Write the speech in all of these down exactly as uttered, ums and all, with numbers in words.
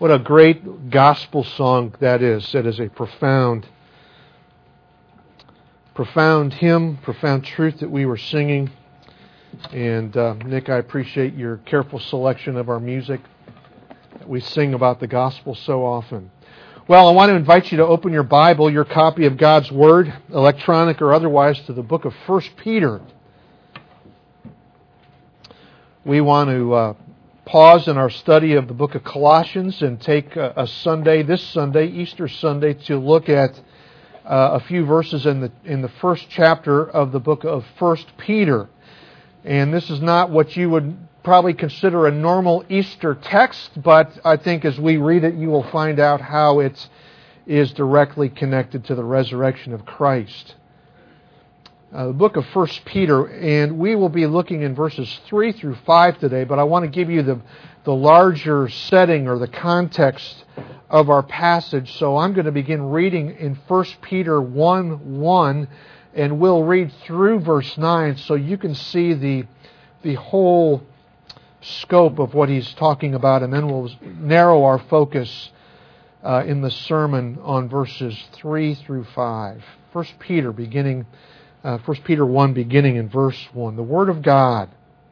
What a great gospel song that is. That is a profound, profound hymn, profound truth that we were singing. And uh, Nick, I appreciate your careful selection of our music. We sing about the gospel so often. Well, I want to invite you to open your Bible, your copy of God's Word, electronic or otherwise, to the book of First Peter. We want to uh, pause in our study of the book of Colossians and take a, a Sunday, this Sunday, Easter Sunday, to look at uh, a few verses in the in the first chapter of the book of First Peter. And this is not what you would probably consider a normal Easter text, but I think as we read it, you will find out how it is directly connected to the resurrection of Christ. Uh, the book of First Peter, and we will be looking in verses three through five today, but I want to give you the, the larger setting or the context of our passage. So I'm going to begin reading in First Peter one one, and we'll read through verse nine so you can see the, the whole scope of what he's talking about, and then we'll narrow our focus uh, in the sermon on verses three through five. First Peter beginning Uh, First Peter one, beginning in verse one. The Word of God.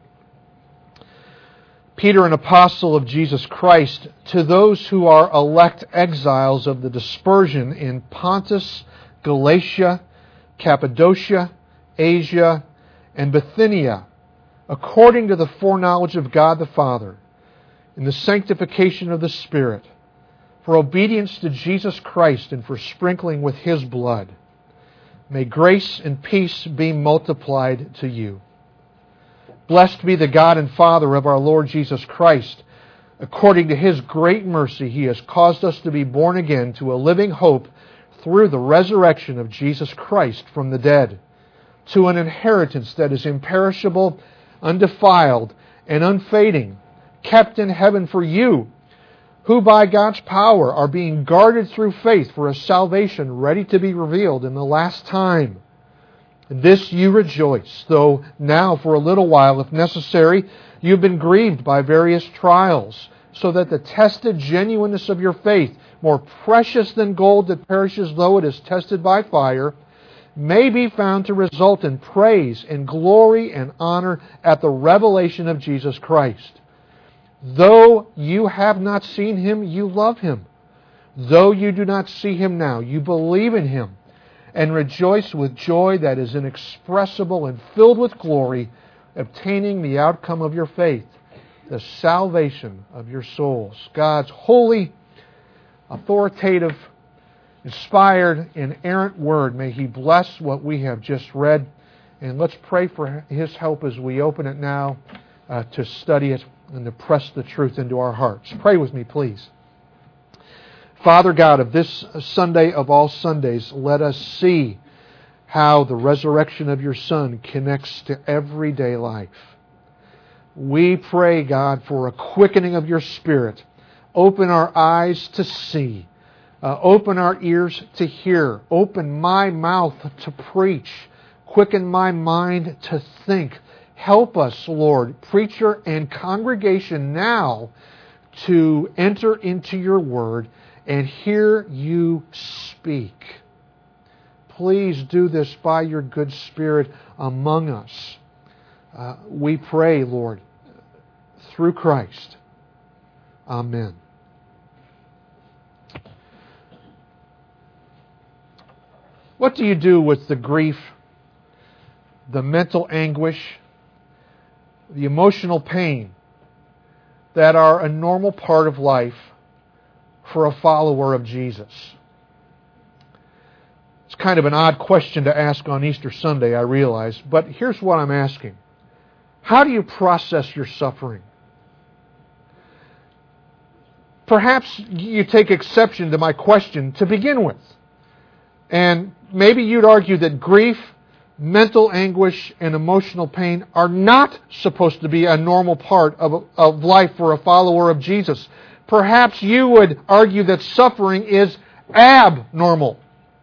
Peter, an apostle of Jesus Christ, to those who are elect exiles of the dispersion in Pontus, Galatia, Cappadocia, Asia, and Bithynia, according to the foreknowledge of God the Father, in the sanctification of the Spirit, for obedience to Jesus Christ and for sprinkling with His blood. May grace and peace be multiplied to you. Blessed be the God and Father of our Lord Jesus Christ. According to His great mercy, He has caused us to be born again to a living hope through the resurrection of Jesus Christ from the dead, to an inheritance that is imperishable, undefiled, and unfading, kept in heaven for you, who by God's power are being guarded through faith for a salvation ready to be revealed in the last time. In this you rejoice, though now for a little while, if necessary, you have been grieved by various trials, so that the tested genuineness of your faith, more precious than gold that perishes though it is tested by fire, may be found to result in praise and glory and honor at the revelation of Jesus Christ. Though you have not seen Him, you love Him. Though you do not see Him now, you believe in Him and rejoice with joy that is inexpressible and filled with glory, obtaining the outcome of your faith, the salvation of your souls. God's holy, authoritative, inspired, inerrant Word, may He bless what we have just read. And let's pray for His help as we open it now uh, to study it and to press the truth into our hearts. Pray with me, please. Father God, of this Sunday of all Sundays, let us see how the resurrection of your Son connects to everyday life. We pray, God, for a quickening of your Spirit. Open our eyes to see. Uh, open our ears to hear. Open my mouth to preach. Quicken my mind to think. Help us, Lord, preacher and congregation now, to enter into your word and hear you speak. Please do this by your good Spirit among us. Uh, we pray, Lord, through Christ. Amen. What do you do with the grief, the mental anguish, the emotional pain that are a normal part of life for a follower of Jesus? It's kind of an odd question to ask on Easter Sunday, I realize, but here's what I'm asking. How do you process your suffering? Perhaps you take exception to my question to begin with. And maybe you'd argue that grief, mental anguish, and emotional pain are not supposed to be a normal part of, of life for a follower of Jesus. Perhaps you would argue that suffering is abnormal.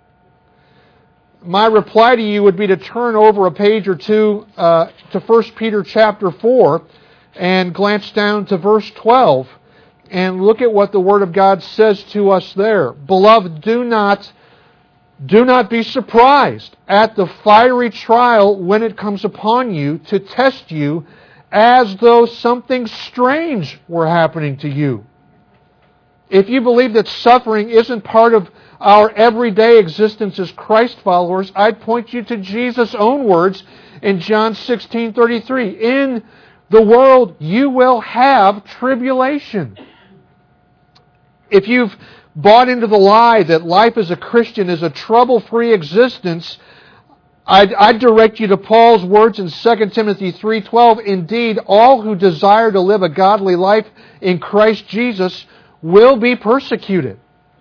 My reply to you would be to turn over a page or two uh, to First Peter chapter four and glance down to verse twelve. And look at what the Word of God says to us there. Beloved, do not, do not be surprised at the fiery trial when it comes upon you to test you as though something strange were happening to you. If you believe that suffering isn't part of our everyday existence as Christ followers, I'd point you to Jesus' own words in John sixteen thirty-three. In the world you will have tribulation. If you've bought into the lie that life as a Christian is a trouble-free existence, I'd, I'd direct you to Paul's words in Second Timothy three twelve. Indeed, all who desire to live a godly life in Christ Jesus will be persecuted.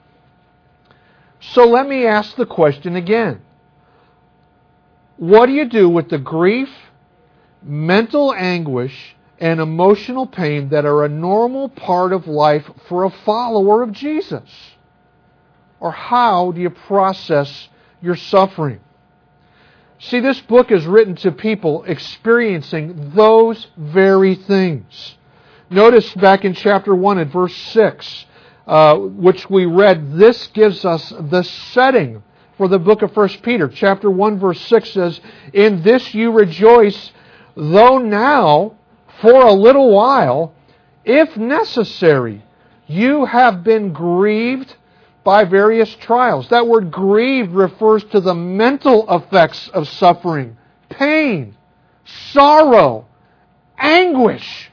So let me ask the question again. What do you do with the grief, mental anguish, and emotional pain that are a normal part of life for a follower of Jesus? Or how do you process your suffering? See, this book is written to people experiencing those very things. Notice back in chapter one at verse six, uh, which we read, this gives us the setting for the book of First Peter. Chapter one verse six says, in this you rejoice, though now, for a little while, if necessary, you have been grieved by various trials. That word grieved refers to the mental effects of suffering, pain, sorrow, anguish.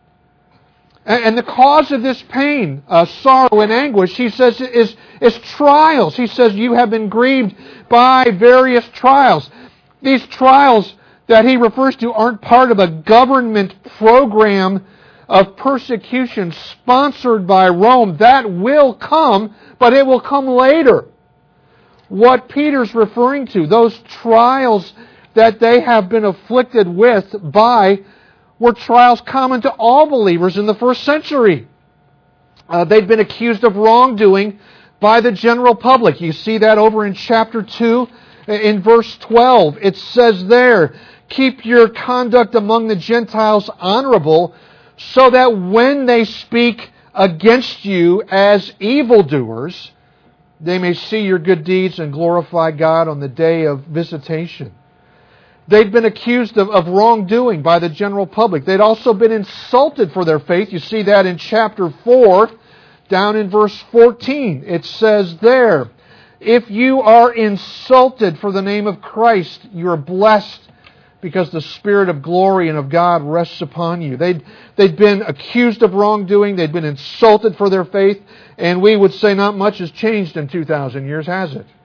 And the cause of this pain, uh, sorrow, and anguish, he says, is, is trials. He says you have been grieved by various trials. These trials that he refers to aren't part of a government program of persecution sponsored by Rome. That will come, but it will come later. What Peter's referring to, those trials that they have been afflicted with by, were trials common to all believers in the first century. Uh, they'd been accused of wrongdoing by the general public. You see that over in chapter two, in verse twelve. It says there, keep your conduct among the Gentiles honorable, so that when they speak against you as evildoers, they may see your good deeds and glorify God on the day of visitation. They'd been accused of, of wrongdoing by the general public. They'd also been insulted for their faith. You see that in chapter four, down in verse fourteen. It says there, if you are insulted for the name of Christ, you are blessed because the Spirit of glory and of God rests upon you. They'd, they'd been accused of wrongdoing. They'd been insulted for their faith. And we would say not much has changed in two thousand years, has it?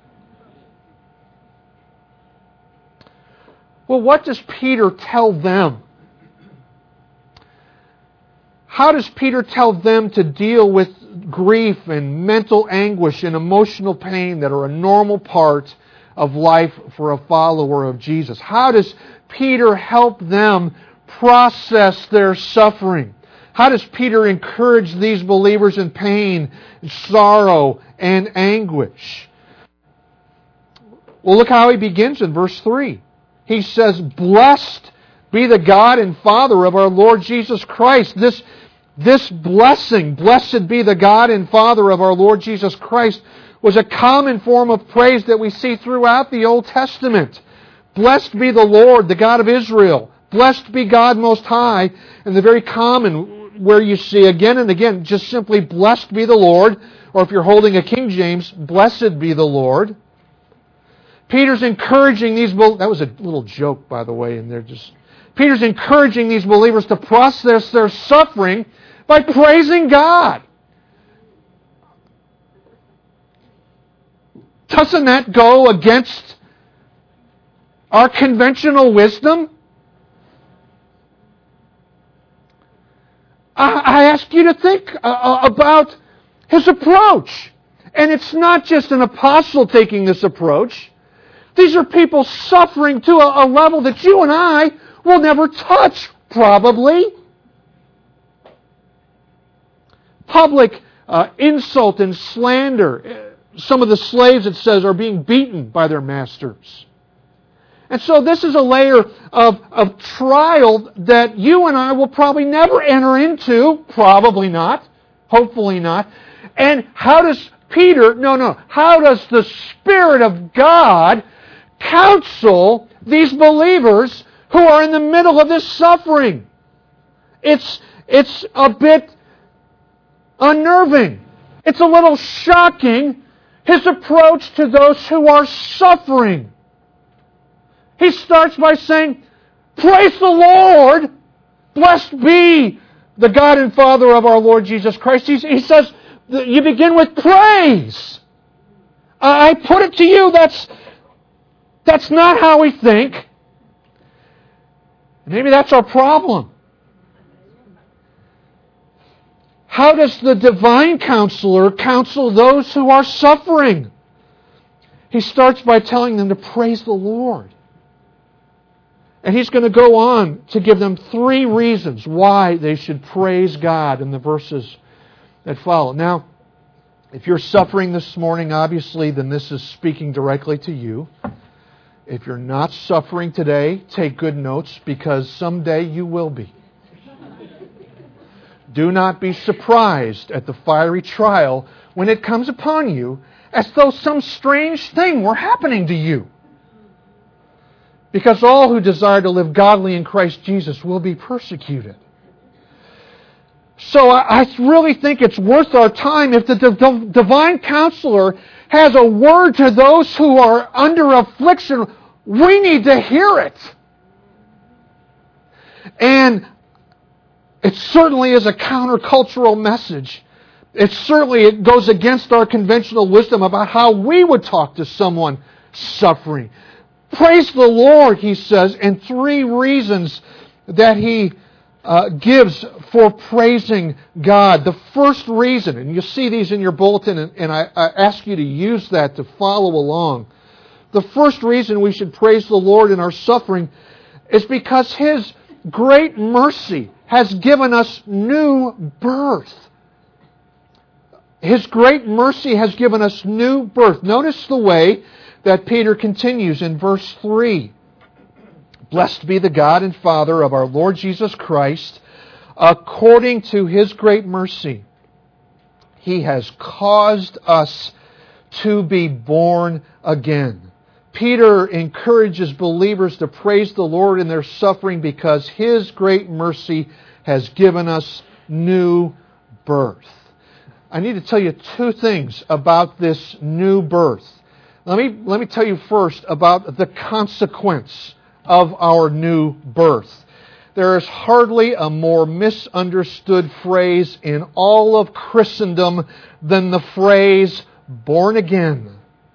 Well, what does Peter tell them? How does Peter tell them to deal with grief and mental anguish and emotional pain that are a normal part of life for a follower of Jesus? How does Peter help them process their suffering? How does Peter encourage these believers in pain, sorrow, and anguish? Well, look how he begins in verse three. He says, blessed be the God and Father of our Lord Jesus Christ. This, this blessing, blessed be the God and Father of our Lord Jesus Christ, was a common form of praise that we see throughout the Old Testament. Blessed be the Lord, the God of Israel. Blessed be God Most High. And the very common, where you see again and again, just simply blessed be the Lord. Or if you're holding a King James, blessed be the Lord. Peter's encouraging these... That was a little joke, by the way, and they're just... Peter's encouraging these believers to process their suffering by praising God. Doesn't that go against our conventional wisdom? I, I ask you to think uh, about his approach. And it's not just an apostle taking this approach. These are people suffering to a, a level that you and I will never touch, probably. Public uh, insult and slander. Some of the slaves, it says, are being beaten by their masters. And so this is a layer of, of trial that you and I will probably never enter into, probably not, Hopefully not. And how does Peter, no, no, how does the Spirit of God counsel these believers who are in the middle of this suffering? It's, it's a bit unnerving. It's a little shocking, his approach to those who are suffering. He starts by saying, praise the Lord, blessed be the God and Father of our Lord Jesus Christ. He, he says, you begin with praise. I put it to you, that's, that's not how we think. Maybe that's our problem. How does the divine counselor counsel those who are suffering? He starts by telling them to praise the Lord. And he's going to go on to give them three reasons why they should praise God in the verses that follow. Now, if you're suffering this morning, obviously, then this is speaking directly to you. If you're not suffering today, take good notes, because someday you will be. Do not be surprised at the fiery trial when it comes upon you as though some strange thing were happening to you. Because all who desire to live godly in Christ Jesus will be persecuted. So I really think it's worth our time if the divine counselor has a word to those who are under affliction. We need to hear it. And it certainly is a countercultural message. It certainly it goes against our conventional wisdom about how we would talk to someone suffering. Praise the Lord, he says, and three reasons that he uh, gives for praising God. The first reason, and you see these in your bulletin, and, and I, I ask you to use that to follow along. The first reason we should praise the Lord in our suffering is because His great mercy has given us new birth. His great mercy has given us new birth. Notice the way that Peter continues in verse three. Blessed be the God and Father of our Lord Jesus Christ, according to His great mercy. He has caused us to be born again. Peter encourages believers to praise the Lord in their suffering because His great mercy has given us new birth. I need to tell you two things about this new birth. Let me, let me tell you first about the consequence of our new birth. There is hardly a more misunderstood phrase in all of Christendom than the phrase, born again.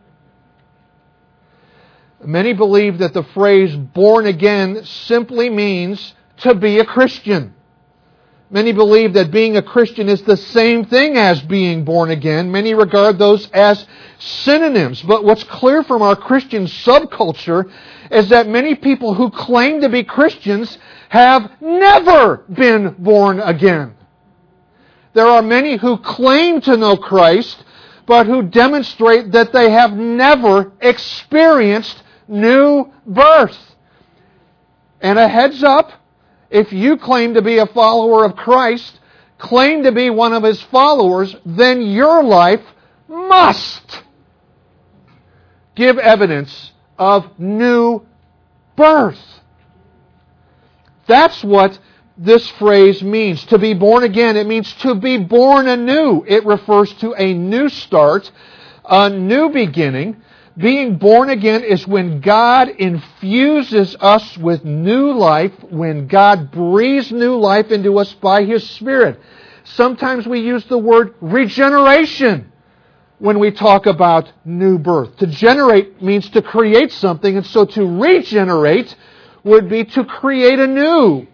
Many believe that the phrase born again simply means to be a Christian. Many believe that being a Christian is the same thing as being born again. Many regard those as synonyms. But what's clear from our Christian subculture is that many people who claim to be Christians have never been born again. There are many who claim to know Christ, but who demonstrate that they have never experienced new birth. And a heads up, if you claim to be a follower of Christ, claim to be one of His followers, then your life must give evidence of new birth. That's what this phrase means. To be born again, it means to be born anew. It refers to a new start, a new beginning. Being born again is when God infuses us with new life, when God breathes new life into us by His Spirit. Sometimes we use the word regeneration when we talk about new birth. To generate means to create something, and so to regenerate would be to create anew.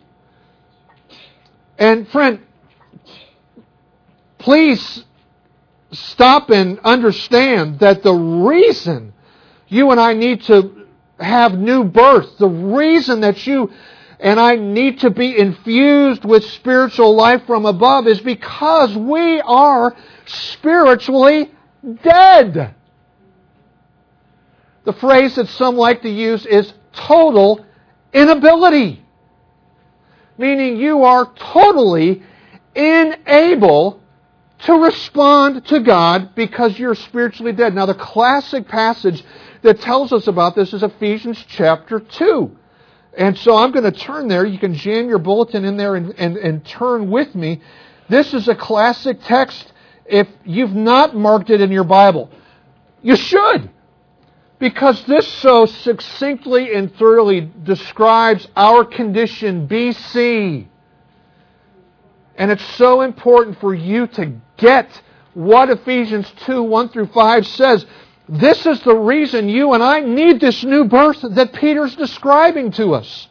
And friend, please stop and understand that the reason you and I need to have new birth, the reason that you and I need to be infused with spiritual life from above is because we are spiritually dead. The phrase that some like to use is total inability, meaning you are totally unable to respond to God because you're spiritually dead. Now, the classic passage that tells us about this is Ephesians chapter two. And so I'm going to turn there. You can jam your bulletin in there and, and, and turn with me. This is a classic text. If you've not marked it in your Bible, you should. Because this so succinctly and thoroughly describes our condition B C. And it's so important for you to get what Ephesians two, one through five says. This is the reason you and I need this new birth that Peter's describing to us.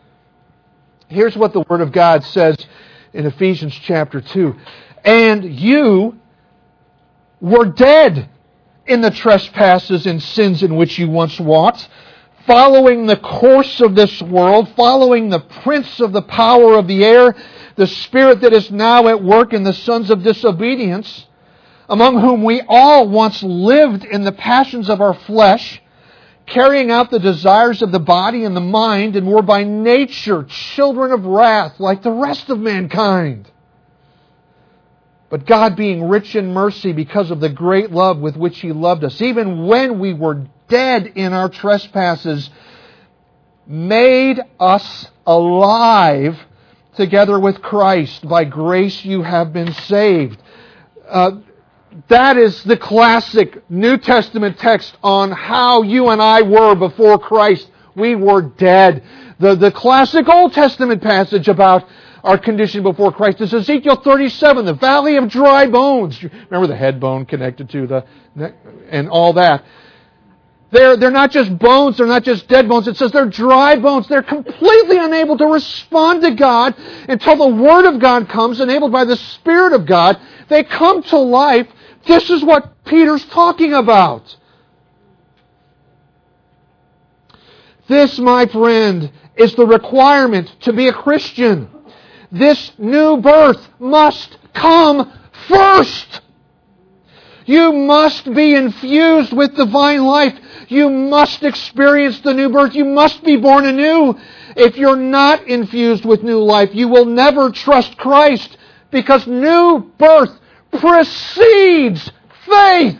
Here's what the Word of God says in Ephesians chapter two. And you were dead in the trespasses and sins in which you once walked, following the course of this world, following the prince of the power of the air, the spirit that is now at work in the sons of disobedience, among whom we all once lived in the passions of our flesh, carrying out the desires of the body and the mind, and were by nature children of wrath like the rest of mankind. But God, being rich in mercy because of the great love with which He loved us, even when we were dead in our trespasses, made us alive together with Christ. By grace you have been saved. Uh, that is the classic New Testament text on how you and I were before Christ. We were dead. The, the classic Old Testament passage about our condition before Christ is Ezekiel thirty-seven, the valley of dry bones. Remember the head bone connected to the neck and all that. They're, they're not just bones, they're not just dead bones. It says they're dry bones. They're completely unable to respond to God until the Word of God comes, enabled by the Spirit of God. They come to life. This is what Peter's talking about. This, my friend, is the requirement to be a Christian. This new birth must come first. You must be infused with divine life. You must experience the new birth. You must be born anew. If you're not infused with new life, you will never trust Christ, because new birth precedes faith.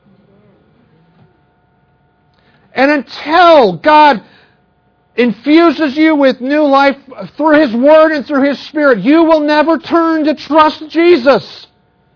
And until God infuses you with new life through His Word and through His Spirit, you will never turn to trust Jesus.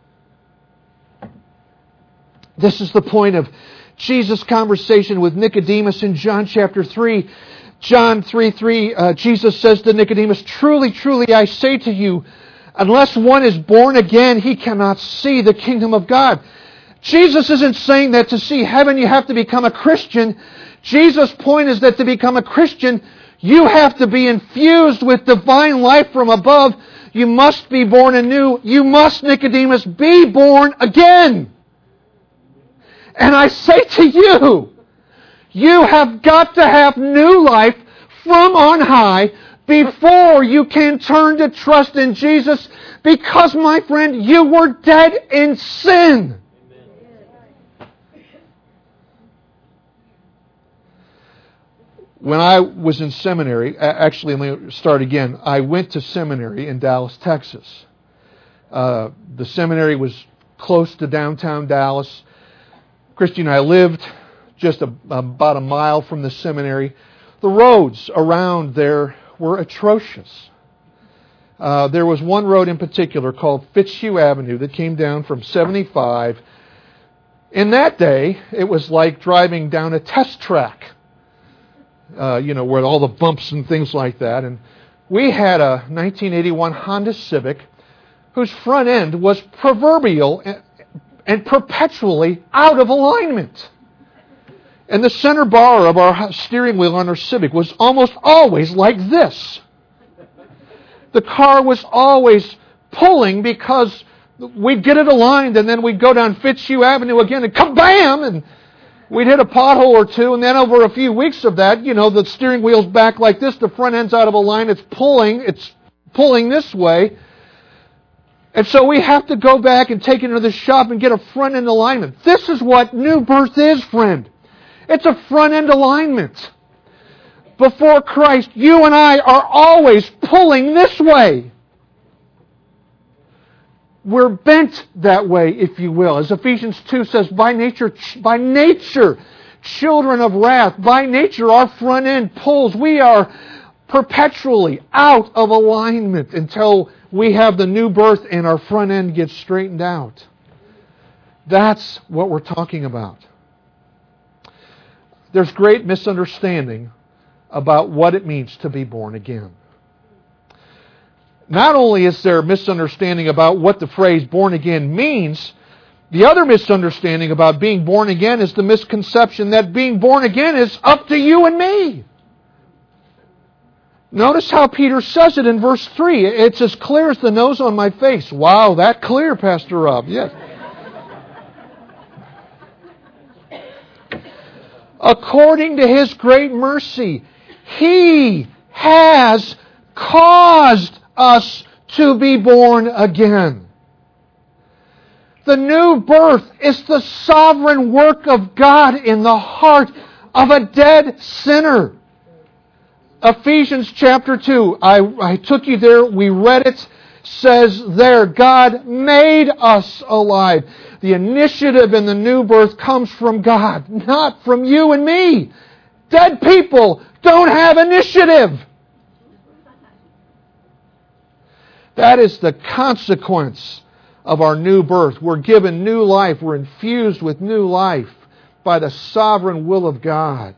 This is the point of Jesus' conversation with Nicodemus in John chapter three. John three three, uh, Jesus says to Nicodemus, "Truly, truly, I say to you, unless one is born again, he cannot see the kingdom of God." Jesus isn't saying that to see heaven you have to become a Christian. Jesus' point is that to become a Christian, you have to be infused with divine life from above. You must be born anew. You must, Nicodemus, be born again. And I say to you, you have got to have new life from on high before you can turn to trust in Jesus, because, my friend, you were dead in sin. When I was in seminary, actually, let me start again. I went to seminary in Dallas, Texas. Uh, the seminary was close to downtown Dallas. Christy and I lived just a, about a mile from the seminary. The roads around there were atrocious. Uh, there was one road in particular called Fitzhugh Avenue that came down from seventy-five. In that day, it was like driving down a test track, uh, you know, where all the bumps and things like that. And we had a nineteen eighty-one Honda Civic whose front end was proverbial and perpetually out of alignment. And the center bar of our steering wheel on our Civic was almost always like this. The car was always pulling because we'd get it aligned and then we'd go down Fitzhugh Avenue again and kabam! And we'd hit a pothole or two, and then over a few weeks of that, you know, the steering wheel's back like this, the front end's out of alignment, it's pulling, it's pulling this way. And so we have to go back and take it into the shop and get a front end alignment. This is what new birth is, friend. It's a front end alignment. Before Christ, you and I are always pulling this way. We're bent that way, if you will. As Ephesians two says, by nature, by nature, children of wrath. By nature, our front end pulls. We are perpetually out of alignment until we have the new birth and our front end gets straightened out. That's what we're talking about. There's great misunderstanding about what it means to be born again. Not only is there misunderstanding about what the phrase born again means, the other misunderstanding about being born again is the misconception that being born again is up to you and me. Notice how Peter says it in verse three. It's as clear as the nose on my face. Wow, that clear, Pastor Rob. Yes. According to His great mercy, He has caused us to be born again. The new birth is the sovereign work of God in the heart of a dead sinner. Ephesians chapter two, I, I took you there, we read it, says there, God made us alive. The initiative in the new birth comes from God, not from you and me. Dead people don't have initiative. That is the consequence of our new birth. We're given new life. We're infused with new life by the sovereign will of God.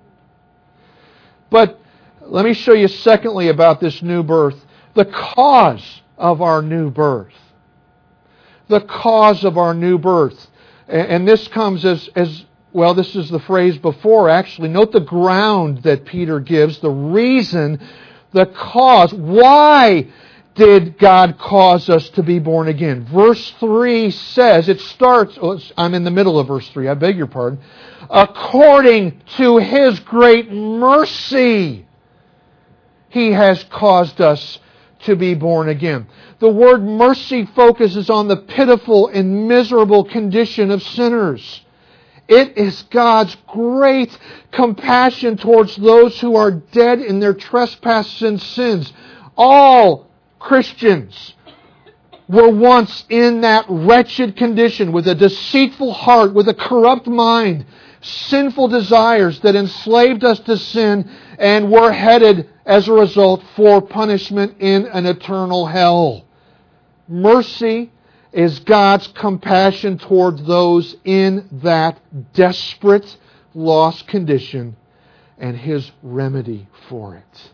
But let me show you secondly about this new birth, the cause of our new birth. The cause of our new birth. And this comes as, as well, this is the phrase before actually. Note the ground that Peter gives, the reason, the cause. Why did God cause us to be born again? Verse three says, it starts, oh, I'm in the middle of verse three, I beg your pardon. According to His great mercy, He has caused us to be born again. The word mercy focuses on the pitiful and miserable condition of sinners. It is God's great compassion towards those who are dead in their trespasses and sins. All Christians were once in that wretched condition with a deceitful heart, with a corrupt mind, sinful desires that enslaved us to sin, and were headed as a result for punishment in an eternal hell. Mercy is God's compassion towards those in that desperate, lost condition and His remedy for it.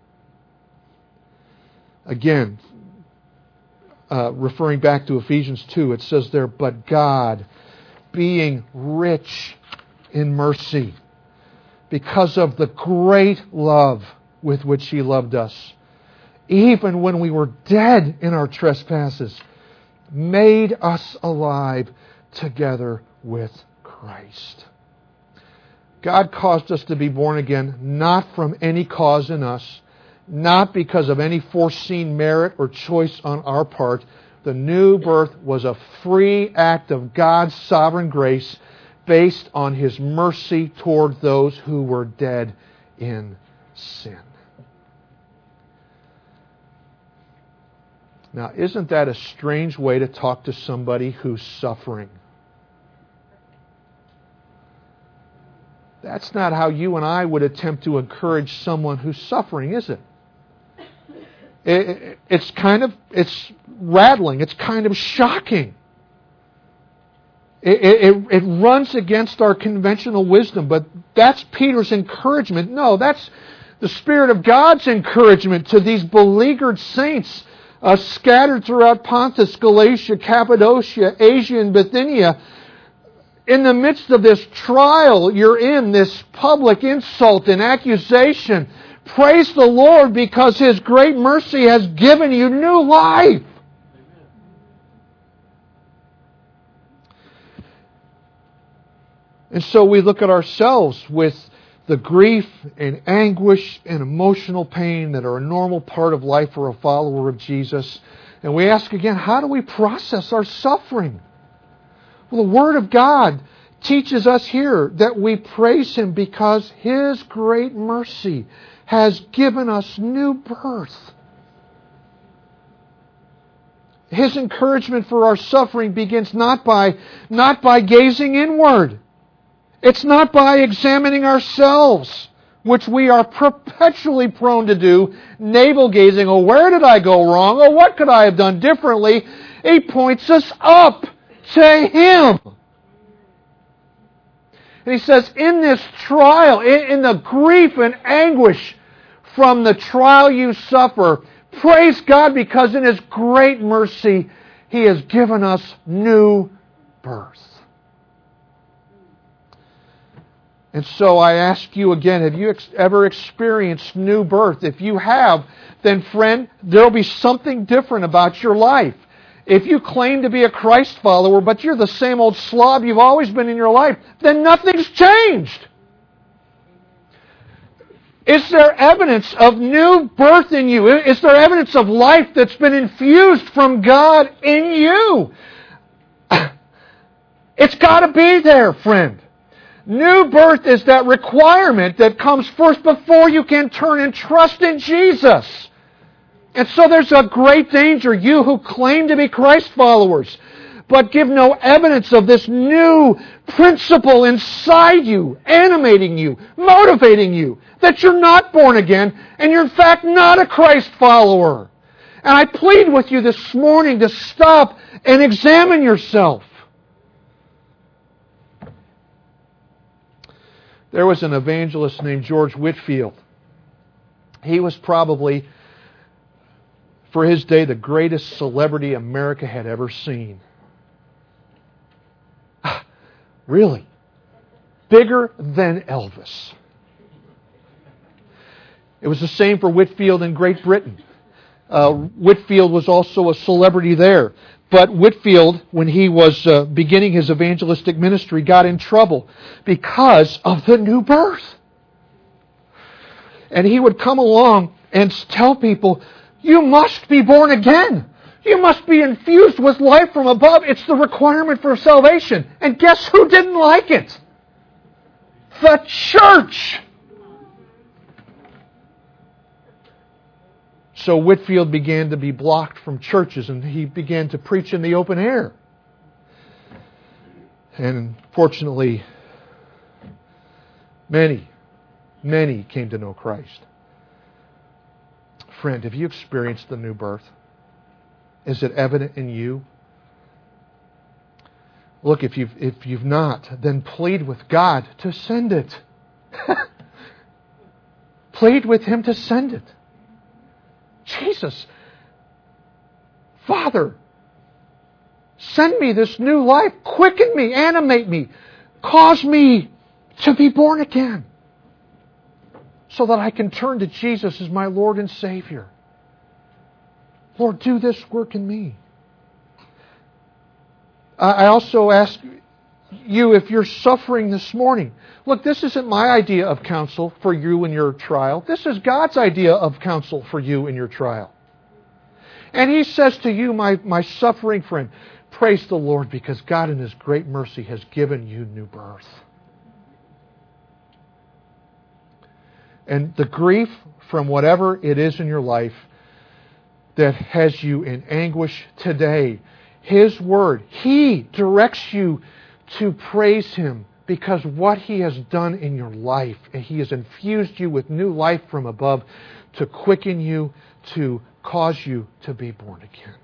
Again, uh, referring back to Ephesians two, it says there, but God, being rich in mercy, because of the great love with which He loved us, even when we were dead in our trespasses, made us alive together with Christ. God caused us to be born again, not from any cause in us, not because of any foreseen merit or choice on our part. The new birth was a free act of God's sovereign grace based on His mercy toward those who were dead in sin. Now, isn't that a strange way to talk to somebody who's suffering? That's not how you and I would attempt to encourage someone who's suffering, is it? it, it it's kind of, it's rattling. It's kind of shocking. It, it, it runs against our conventional wisdom, but that's Peter's encouragement. No, that's the Spirit of God's encouragement to these beleaguered saints uh, scattered throughout Pontus, Galatia, Cappadocia, Asia, and Bithynia. In the midst of this trial you're in, this public insult and accusation, praise the Lord because His great mercy has given you new life. And so we look at ourselves with the grief and anguish and emotional pain that are a normal part of life for a follower of Jesus. And we ask again, how do we process our suffering? Well, the Word of God teaches us here that we praise Him because His great mercy has given us new birth. His encouragement for our suffering begins not by, not by gazing inward. It's not by examining ourselves, which we are perpetually prone to do, navel-gazing. Oh, where did I go wrong? Oh, what could I have done differently? He points us up to Him. And He says, in this trial, in, in the grief and anguish from the trial you suffer, praise God, because in His great mercy, He has given us new birth. And so I ask you again, have you ex- ever experienced new birth? If you have, then friend, there will be something different about your life. If you claim to be a Christ follower, but you're the same old slob you've always been in your life, then nothing's changed. Is there evidence of new birth in you? Is there evidence of life that's been infused from God in you? It's got to be there, friend. New birth is that requirement that comes first before you can turn and trust in Jesus. And so there's a great danger, you who claim to be Christ followers, but give no evidence of this new principle inside you, animating you, motivating you, that you're not born again, and you're in fact not a Christ follower. And I plead with you this morning to stop and examine yourself. There was an evangelist named George Whitefield. He was probably, for his day, the greatest celebrity America had ever seen. Really? Bigger than Elvis. It was the same for Whitefield in Great Britain. Uh, Whitefield was also a celebrity there. But Whitefield, when he was uh, beginning his evangelistic ministry, got in trouble because of the new birth. And he would come along and tell people, you must be born again. You must be infused with life from above. It's the requirement for salvation. And guess who didn't like it? The church. So Whitefield began to be blocked from churches, and he began to preach in the open air. And fortunately, many, many came to know Christ. Friend, have you experienced the new birth? Is it evident in you? Look, if you've, if you've not, then plead with God to send it. Plead with Him to send it. Jesus, Father, send me this new life. Quicken me, animate me. Cause me to be born again so that I can turn to Jesus as my Lord and Savior. Lord, do this work in me. I also ask you, if you're suffering this morning, look, this isn't my idea of counsel for you in your trial. This is God's idea of counsel for you in your trial. And He says to you, my, my suffering friend, praise the Lord, because God in His great mercy has given you new birth. And the grief from whatever it is in your life that has you in anguish today, His Word, He directs you to praise Him because what He has done in your life, and He has infused you with new life from above to quicken you, to cause you to be born again.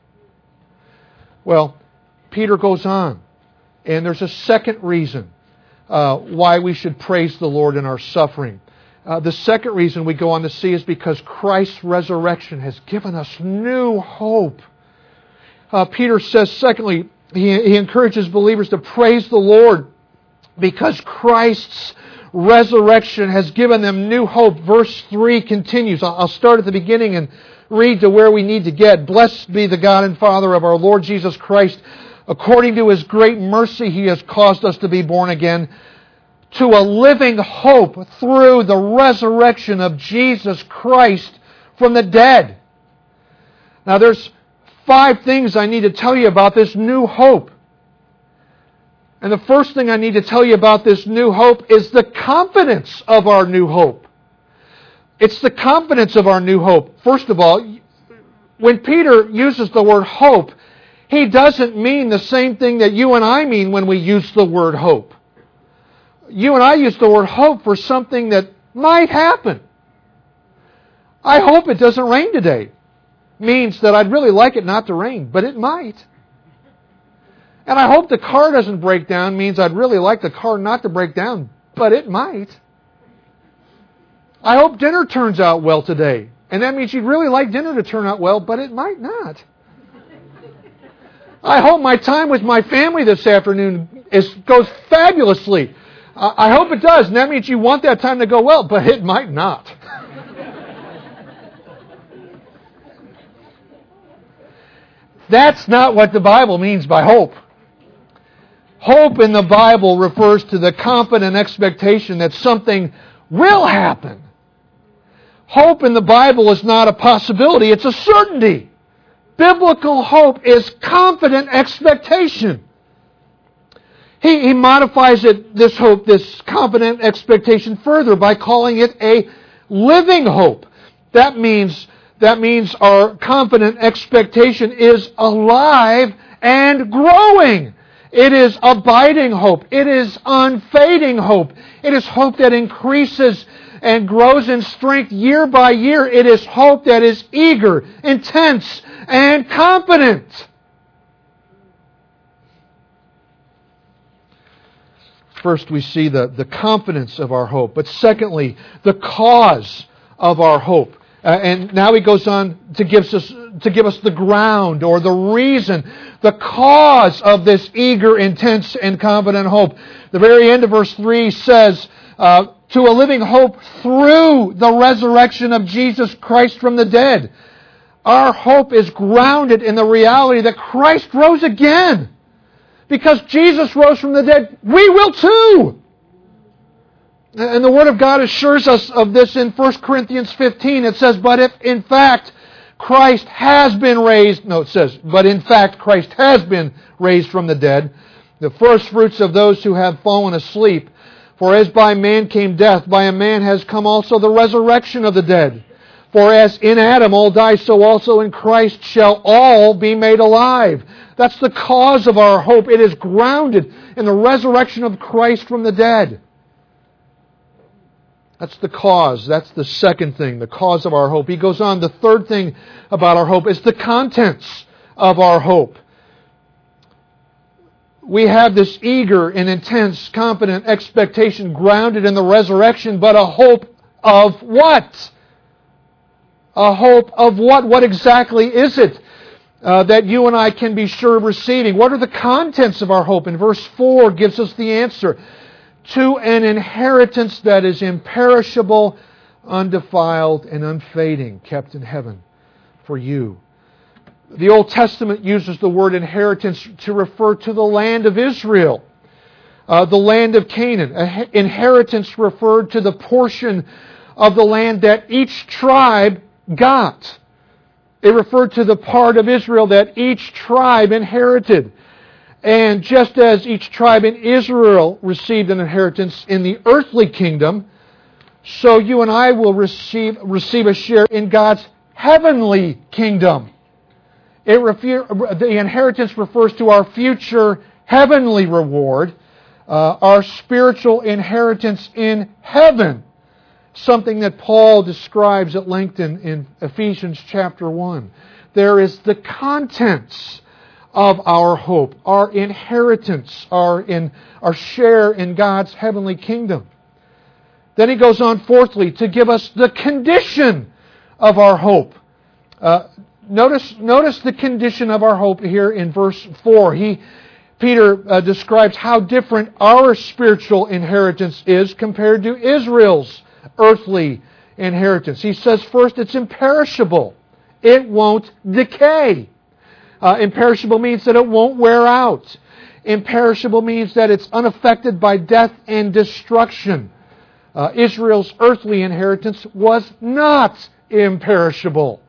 Well, Peter goes on, and there's a second reason uh, why we should praise the Lord in our suffering. Uh, the second reason we go on to see is because Christ's resurrection has given us new hope. Uh, Peter says, secondly, he, he encourages believers to praise the Lord because Christ's resurrection has given them new hope. Verse three continues. I'll, I'll start at the beginning and read to where we need to get. Blessed be the God and Father of our Lord Jesus Christ. According to His great mercy, He has caused us to be born again to a living hope through the resurrection of Jesus Christ from the dead. Now there's five things I need to tell you about this new hope. And the first thing I need to tell you about this new hope is the confidence of our new hope. It's the confidence of our new hope. First of all, when Peter uses the word hope, he doesn't mean the same thing that you and I mean when we use the word hope. You and I use the word hope for something that might happen. I hope it doesn't rain today. Means that I'd really like it not to rain, but it might. And I hope the car doesn't break down means I'd really like the car not to break down, but it might. I hope dinner turns out well today. And that means you'd really like dinner to turn out well, but it might not. I hope my time with my family this afternoon is, goes fabulously. I hope it does, and that means you want that time to go well, but it might not. That's not what the Bible means by hope. Hope in the Bible refers to the confident expectation that something will happen. Hope in the Bible is not a possibility, it's a certainty. Biblical hope is confident expectation. He, he modifies it, this hope, this confident expectation further by calling it a living hope. That means, that means our confident expectation is alive and growing. It is abiding hope. It is unfading hope. It is hope that increases and grows in strength year by year. It is hope that is eager, intense, and confident. First, we see the, the confidence of our hope. But secondly, the cause of our hope. Uh, and now he goes on to give us, to give us the ground or the reason, the cause of this eager, intense, and confident hope. The very end of verse three says, uh, to a living hope through the resurrection of Jesus Christ from the dead. Our hope is grounded in the reality that Christ rose again. Because Jesus rose from the dead, we will too. And the Word of God assures us of this in First Corinthians fifteen. It says, but if in fact Christ has been raised, no it says, but in fact Christ has been raised from the dead, the first fruits of those who have fallen asleep. For as by man came death, by a man has come also the resurrection of the dead. For as in Adam all die, so also in Christ shall all be made alive. That's the cause of our hope. It is grounded in the resurrection of Christ from the dead. That's the cause. That's the second thing, the cause of our hope. He goes on, the third thing about our hope is the contents of our hope. We have this eager and intense, confident expectation grounded in the resurrection, but a hope of what? A hope of what? What exactly is it uh, that you and I can be sure of receiving? What are the contents of our hope? And verse four gives us the answer. To an inheritance that is imperishable, undefiled, and unfading, kept in heaven for you. The Old Testament uses the word inheritance to refer to the land of Israel, uh, the land of Canaan. Inheritance referred to the portion of the land that each tribe got. It referred to the part of Israel that each tribe inherited. And just as each tribe in Israel received an inheritance in the earthly kingdom, so you and I will receive, receive a share in God's heavenly kingdom. It refer, the inheritance refers to our future heavenly reward, uh, our spiritual inheritance in heaven. Something that Paul describes at length in, in Ephesians chapter one. There is the contents of our hope, our inheritance, our, in, our share in God's heavenly kingdom. Then he goes on, fourthly, to give us the condition of our hope. Uh, notice, notice the condition of our hope here in verse four. He, Peter uh, describes how different our spiritual inheritance is compared to Israel's earthly inheritance. He says first, it's imperishable. It won't decay. Uh, imperishable means that it won't wear out. Imperishable means that it's unaffected by death and destruction. Uh, Israel's earthly inheritance was not imperishable.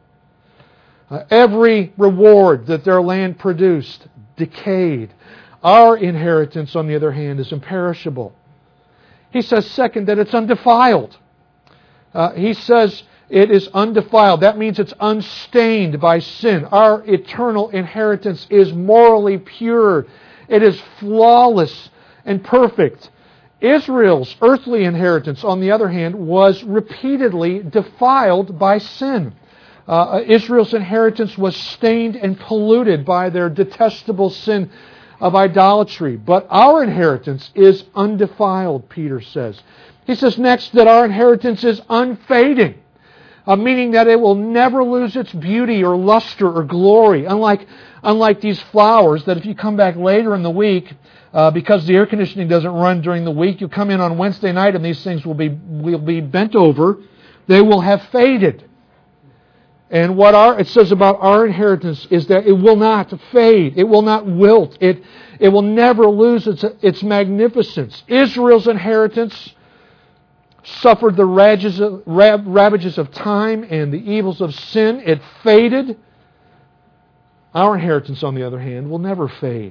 Uh, every reward that their land produced decayed. Our inheritance, on the other hand, is imperishable. He says, second, that it's undefiled. Uh, he says It is undefiled. That means it's unstained by sin. Our eternal inheritance is morally pure. It is flawless and perfect. Israel's earthly inheritance, on the other hand, was repeatedly defiled by sin. Uh, Israel's inheritance was stained and polluted by their detestable sin of idolatry. But our inheritance is undefiled, Peter says. He says next that our inheritance is unfading, uh, meaning that it will never lose its beauty or luster or glory, unlike, unlike these flowers that if you come back later in the week, uh, because the air conditioning doesn't run during the week, you come in on Wednesday night and these things will be, will be bent over. They will have faded. And what our, it says about our inheritance is that it will not fade. It will not wilt. It, it will never lose its, its magnificence. Israel's inheritance suffered the ravages of, ravages of time and the evils of sin. It faded. Our inheritance, on the other hand, will never fade.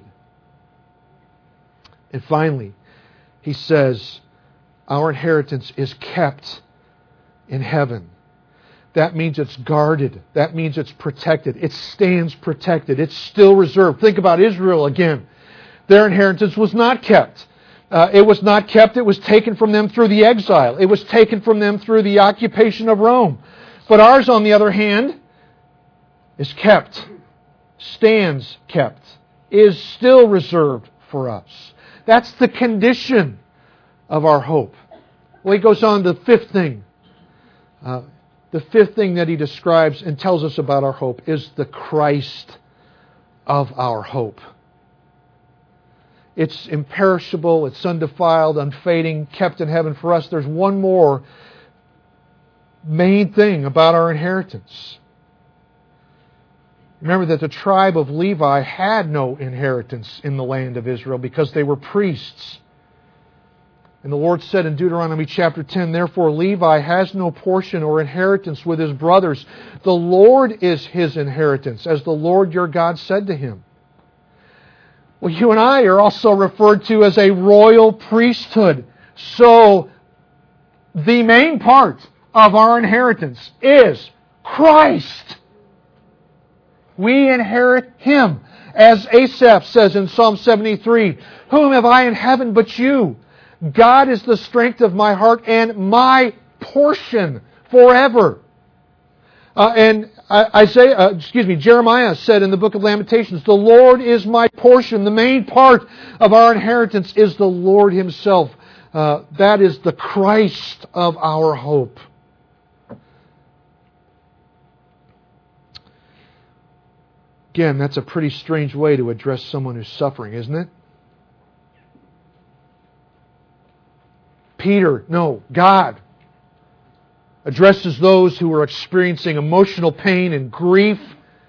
And finally, he says, our inheritance is kept in heaven. That means it's guarded. That means it's protected. It stands protected. It's still reserved. Think about Israel again. Their inheritance was not kept. Uh, it was not kept. It was taken from them through the exile. It was taken from them through the occupation of Rome. But ours, on the other hand, is kept. Stands kept. Is still reserved for us. That's the condition of our hope. Well, he goes on to the fifth thing. Uh, The fifth thing that he describes and tells us about our hope is the Christ of our hope. It's imperishable, it's undefiled, unfading, kept in heaven for us. There's one more main thing about our inheritance. Remember that the tribe of Levi had no inheritance in the land of Israel because they were priests. And the Lord said in Deuteronomy chapter ten, therefore Levi has no portion or inheritance with his brothers. The Lord is his inheritance, as the Lord your God said to him. Well, you and I are also referred to as a royal priesthood. So, the main part of our inheritance is Christ. We inherit Him. As Asaph says in Psalm seventy-three, whom have I in heaven but you? God is the strength of my heart and my portion forever. Uh, and Isaiah, uh, excuse me, Jeremiah said in the book of Lamentations, the Lord is my portion. The main part of our inheritance is the Lord Himself. Uh, that is the Christ of our hope. Again, that's a pretty strange way to address someone who's suffering, isn't it? Peter, no, God addresses those who are experiencing emotional pain and grief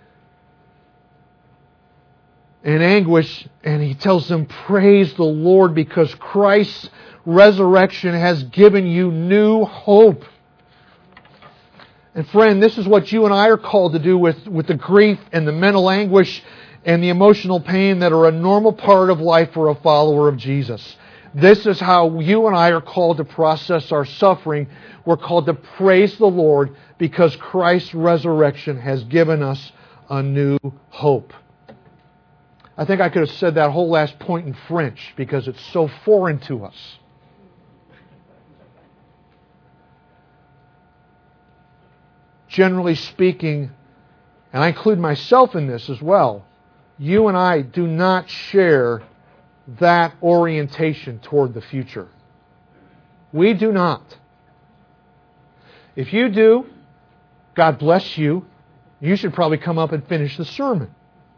and anguish, and he tells them, praise the Lord because Christ's resurrection has given you new hope. And friend, this is what you and I are called to do with, with the grief and the mental anguish and the emotional pain that are a normal part of life for a follower of Jesus. This is how you and I are called to process our suffering. We're called to praise the Lord because Christ's resurrection has given us a new hope. I think I could have said that whole last point in French because it's so foreign to us. Generally speaking, and I include myself in this as well, you and I do not share that orientation toward the future. We do not. If you do, God bless you. You should probably come up and finish the sermon.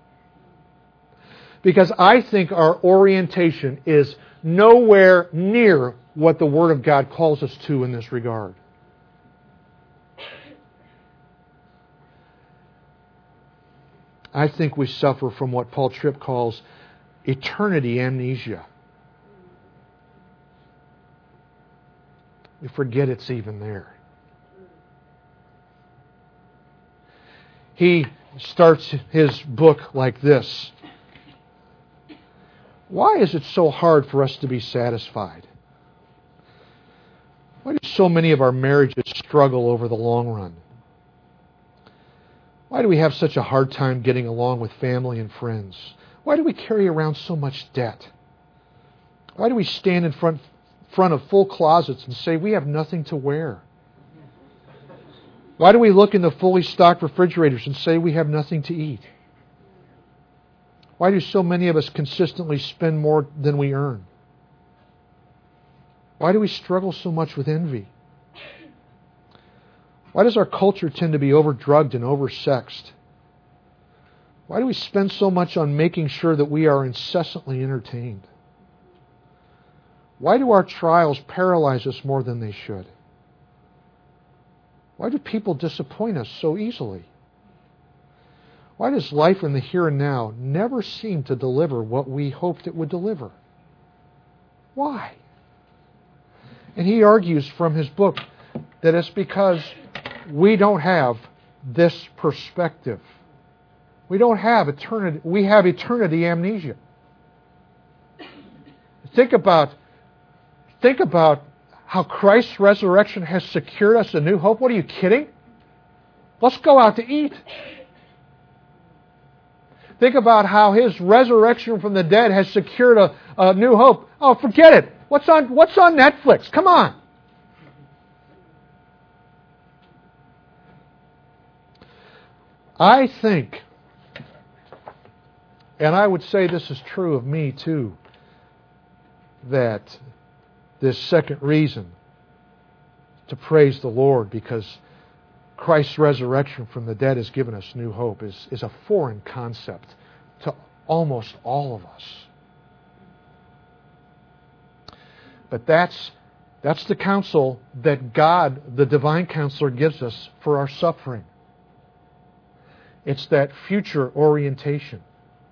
Because I think our orientation is nowhere near what the Word of God calls us to in this regard. I think we suffer from what Paul Tripp calls eternity amnesia. We forget it's even there. He starts his book like this. Why is it so hard for us to be satisfied? Why do so many of our marriages struggle over the long run? Why do we have such a hard time getting along with family and friends? Why do we carry around so much debt? Why do we stand in front, front of full closets and say we have nothing to wear? Why do we look in the fully stocked refrigerators and say we have nothing to eat? Why do so many of us consistently spend more than we earn? Why do we struggle so much with envy? Why does our culture tend to be overdrugged and oversexed? Why do we spend so much on making sure that we are incessantly entertained? Why do our trials paralyze us more than they should? Why do people disappoint us so easily? Why does life in the here and now never seem to deliver what we hoped it would deliver? Why? And he argues from his book that it's because we don't have this perspective. We don't have eternity. We have eternity amnesia. Think about, think about how Christ's resurrection has secured us a new hope. What are you kidding? Let's go out to eat. Think about how His resurrection from the dead has secured a, a new hope. Oh, forget it. What's on, what's on Netflix? Come on. I think, and I would say this is true of me too, that this second reason to praise the Lord because Christ's resurrection from the dead has given us new hope is, is a foreign concept to almost all of us. But that's, that's the counsel that God, the divine counselor, gives us for our suffering. It's that future orientation.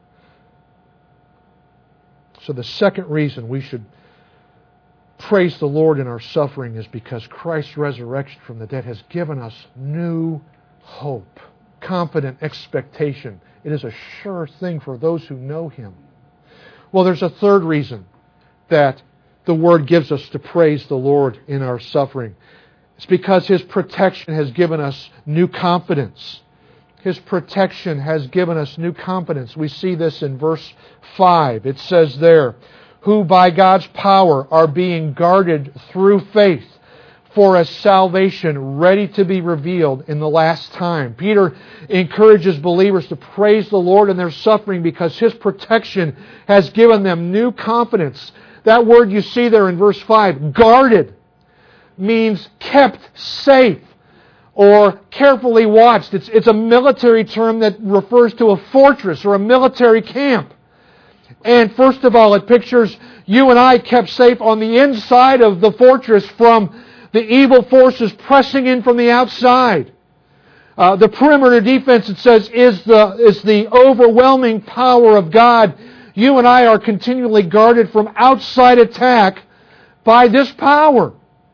So the second reason we should praise the Lord in our suffering is because Christ's resurrection from the dead has given us new hope, confident expectation. It is a sure thing for those who know Him. Well, there's a third reason that the Word gives us to praise the Lord in our suffering. It's because His protection has given us new confidence. His protection has given us new confidence. We see this in verse five. It says there, who by God's power are being guarded through faith for a salvation ready to be revealed in the last time. Peter encourages believers to praise the Lord in their suffering because His protection has given them new confidence. That word you see there in verse five, guarded, means kept safe or carefully watched. It's, it's a military term that refers to a fortress or a military camp. And first of all, it pictures you and I kept safe on the inside of the fortress from the evil forces pressing in from the outside. Uh, the perimeter defense, it says, is the, is the overwhelming power of God. You and I are continually guarded from outside attack by this power.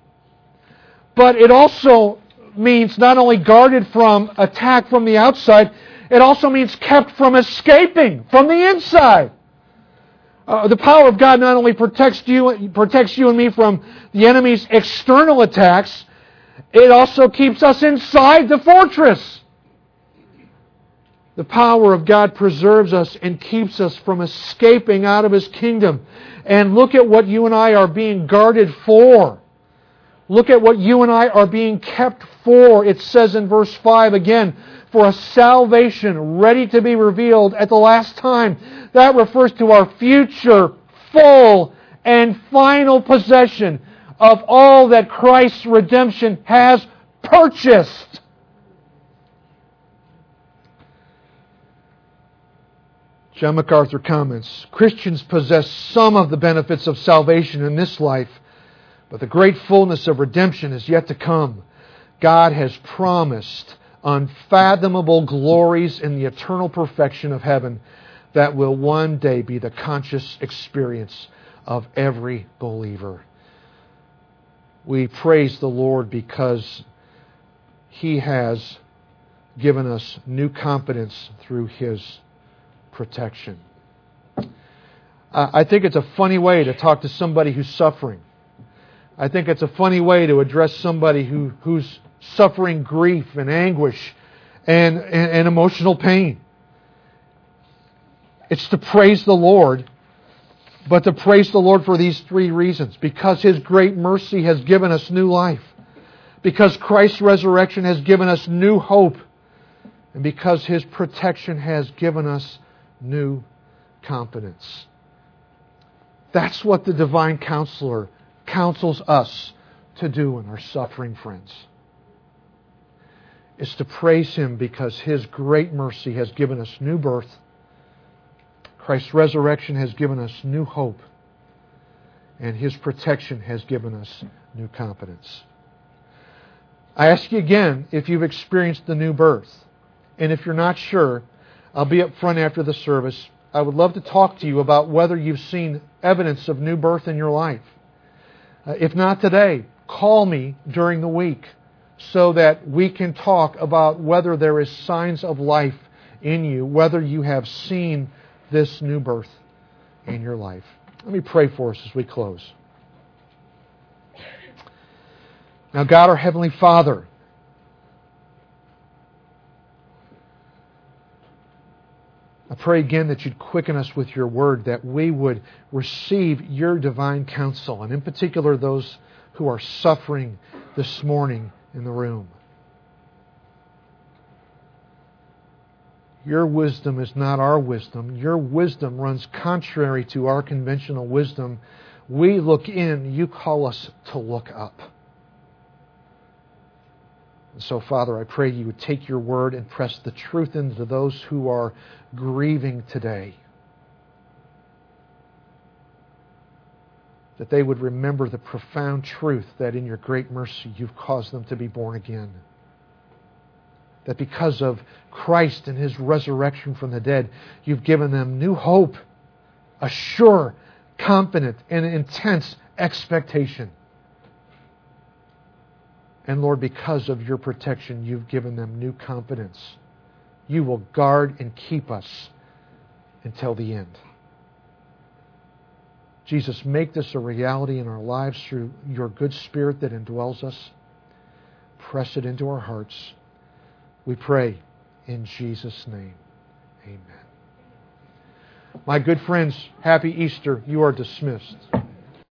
But it also means not only guarded from attack from the outside, it also means kept from escaping from the inside. Uh, the power of God not only protects you, protects you and me from the enemy's external attacks, it also keeps us inside the fortress. The power of God preserves us and keeps us from escaping out of His kingdom. And look at what you and I are being guarded for. Look at what you and I are being kept for. It says in verse five again, for a salvation ready to be revealed at the last time. That refers to our future, full, and final possession of all that Christ's redemption has purchased. John MacArthur comments, Christians possess some of the benefits of salvation in this life, but the great fullness of redemption is yet to come. God has promised unfathomable glories in the eternal perfection of heaven that will one day be the conscious experience of every believer. We praise the Lord because He has given us new confidence through His protection. Uh, I think it's a funny way to talk to somebody who's suffering. I think it's a funny way to address somebody who, who's suffering grief and anguish and, and, and emotional pain. It's to praise the Lord, but to praise the Lord for these three reasons. Because His great mercy has given us new life. Because Christ's resurrection has given us new hope. And because His protection has given us new confidence. That's what the Divine Counselor counsels us to do in our suffering, friends. Is to praise Him because His great mercy has given us new birth. Christ's resurrection has given us new hope. And His protection has given us new confidence. I ask you again if you've experienced the new birth. And if you're not sure, I'll be up front after the service. I would love to talk to you about whether you've seen evidence of new birth in your life. Uh, if not today, call me during the week so that we can talk about whether there is signs of life in you, whether you have seen this new birth in your life. Let me pray for us as we close. Now, God, our Heavenly Father, I pray again that You'd quicken us with Your Word, that we would receive Your divine counsel, and in particular those who are suffering this morning in the room. Your wisdom is not our wisdom. Your wisdom runs contrary to our conventional wisdom. We look in, You call us to look up. And so, Father, I pray You would take Your Word and press the truth into those who are grieving today. That they would remember the profound truth that in Your great mercy You've caused them to be born again. That because of Christ and His resurrection from the dead, You've given them new hope, a sure, confident, and intense expectation. And Lord, because of Your protection, You've given them new confidence. You will guard and keep us until the end. Jesus, make this a reality in our lives through Your good Spirit that indwells us. Press it into our hearts. We pray in Jesus' name. Amen. My good friends, happy Easter. You are dismissed.